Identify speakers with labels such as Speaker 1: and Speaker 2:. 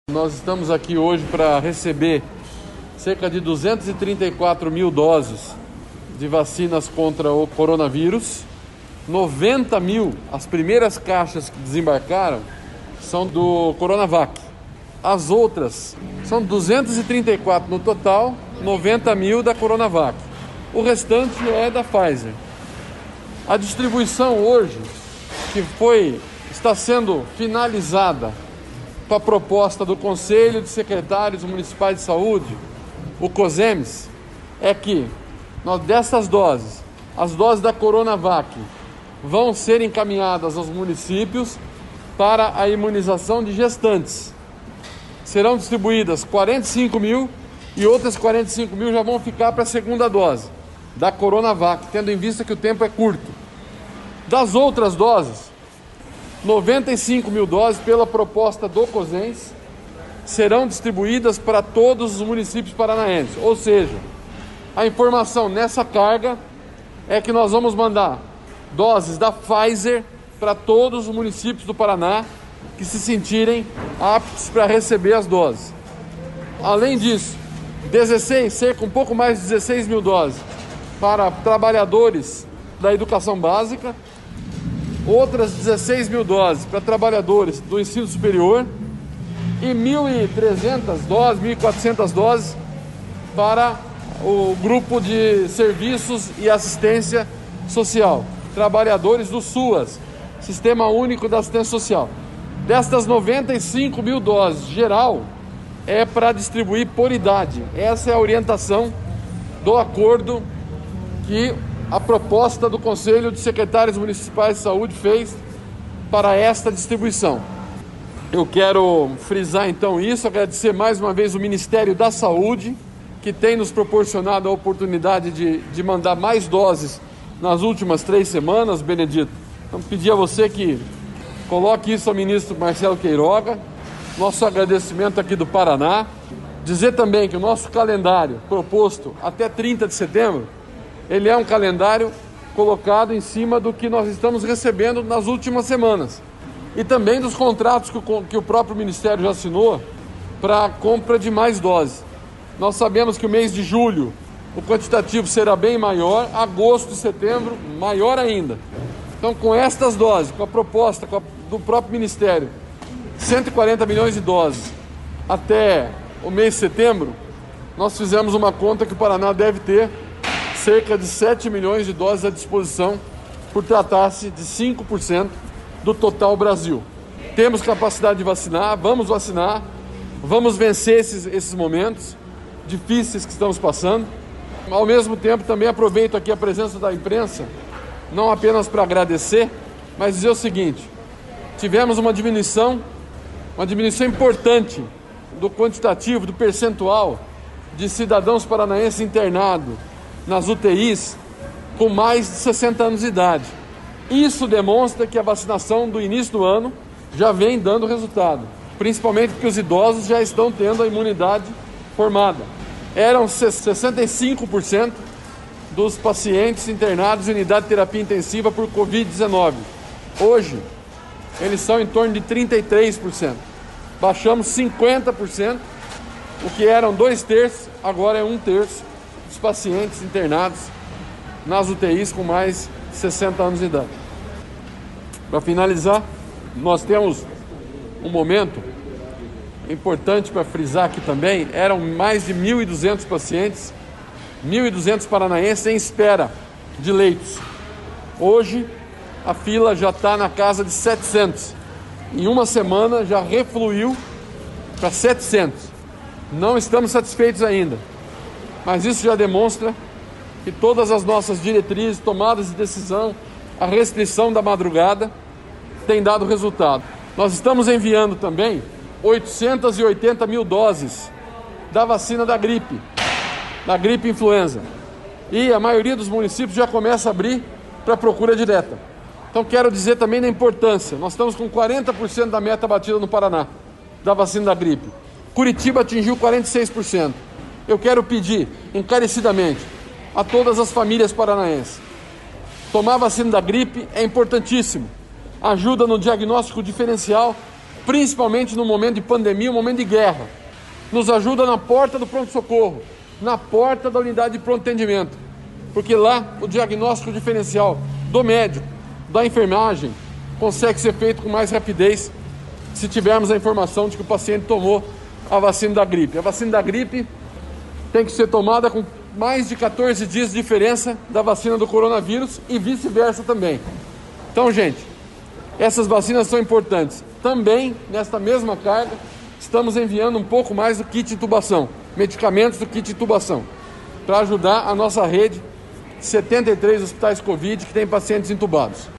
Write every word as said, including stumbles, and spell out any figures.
Speaker 1: Nós estamos aqui hoje para receber cerca de duzentas e trinta e quatro mil doses de vacinas contra o coronavírus. noventa mil, as primeiras caixas que desembarcaram, são do Coronavac. As outras são duzentas e trinta e quatro no total, noventa mil da Coronavac. O restante é da Pfizer. A distribuição hoje, que foi, está sendo finalizada com a proposta do Conselho de Secretários Municipais de Saúde, o COSEMES, é que nós, dessas doses, as doses da Coronavac vão ser encaminhadas aos municípios para a imunização de gestantes. Serão distribuídas quarenta e cinco mil e outras quarenta e cinco mil já vão ficar para a segunda dose da Coronavac, tendo em vista que o tempo é curto. Das outras doses, noventa e cinco mil doses, pela proposta do COSEMES, serão distribuídas para todos os municípios paranaenses. Ou seja, a informação nessa carga é que nós vamos mandar doses da Pfizer para todos os municípios do Paraná que se sentirem aptos para receber as doses. Além disso, dezesseis, cerca um pouco mais de dezesseis mil doses para trabalhadores da educação básica, outras dezesseis mil doses para trabalhadores do ensino superior e mil e trezentas doses, mil e quatrocentas doses para o grupo de serviços e assistência social, trabalhadores do SUAS, Sistema Único da Assistência Social. Destas noventa e cinco mil doses geral, é para distribuir por idade. Essa é a orientação do acordo que a proposta do Conselho de Secretários Municipais de Saúde fez para esta distribuição. Eu quero frisar então isso, agradecer mais uma vez o Ministério da Saúde, que tem nos proporcionado a oportunidade de, de mandar mais doses nas últimas três semanas, Benedito. Então, pedir a você que coloque isso ao ministro Marcelo Queiroga, nosso agradecimento aqui do Paraná. Dizer também que o nosso calendário proposto até trinta de setembro, ele é um calendário colocado em cima do que nós estamos recebendo nas últimas semanas. E também dos contratos que o, que o próprio Ministério já assinou para a compra de mais doses. Nós sabemos que o mês de julho o quantitativo será bem maior, agosto e setembro maior ainda. Então, com estas doses, com a proposta com a, do próprio Ministério, cento e quarenta milhões de doses até o mês de setembro, nós fizemos uma conta que o Paraná deve ter cerca de sete milhões de doses à disposição, por tratar-se de cinco por cento do total Brasil. Temos capacidade de vacinar, vamos vacinar, vamos vencer esses, esses momentos difíceis que estamos passando. Ao mesmo tempo, também aproveito aqui a presença da imprensa, não apenas para agradecer, mas dizer o seguinte: tivemos uma diminuição, uma diminuição importante do quantitativo, do percentual de cidadãos paranaenses internados nas U T Is com mais de sessenta anos de idade. Isso demonstra que a vacinação do início do ano já vem dando resultado, principalmente porque os idosos já estão tendo a imunidade formada. Eram sessenta e cinco por cento dos pacientes internados em unidade de terapia intensiva por covid dezenove. Hoje, eles são em torno de trinta e três por cento. Baixamos cinquenta por cento, o que eram dois terços, agora é um terço dos pacientes internados nas U T Is com mais de sessenta anos de idade. Para finalizar, nós temos um momento importante para frisar aqui também. Eram mais de mil e duzentos pacientes, mil e duzentos paranaenses em espera de leitos. Hoje, a fila já está na casa de setecentos. Em uma semana já refluiu para setecentos. Não estamos satisfeitos ainda, mas isso já demonstra que todas as nossas diretrizes, tomadas de decisão, a restrição da madrugada, tem dado resultado. Nós estamos enviando também oitocentas e oitenta mil doses da vacina da gripe, da gripe influenza. E a maioria dos municípios já começa a abrir para procura direta. Então quero dizer também da importância. Nós estamos com quarenta por cento da meta batida no Paraná, da vacina da gripe. Curitiba atingiu quarenta e seis por cento. Eu quero pedir encarecidamente a todas as famílias paranaenses: tomar a vacina da gripe é importantíssimo. Ajuda no diagnóstico diferencial principalmente no momento de pandemia, um momento de guerra. Nos ajuda na porta do pronto-socorro, na porta da unidade de pronto atendimento, porque lá o diagnóstico diferencial do médico, da enfermagem, consegue ser feito com mais rapidez se tivermos a informação de que o paciente tomou a vacina da gripe. A vacina da gripe tem que ser tomada com mais de quatorze dias de diferença da vacina do coronavírus e vice-versa também. Então, gente, essas vacinas são importantes. Também, nesta mesma carga, estamos enviando um pouco mais do kit de intubação, medicamentos do kit de intubação, para ajudar a nossa rede de setenta e três hospitais Covid que tem pacientes intubados.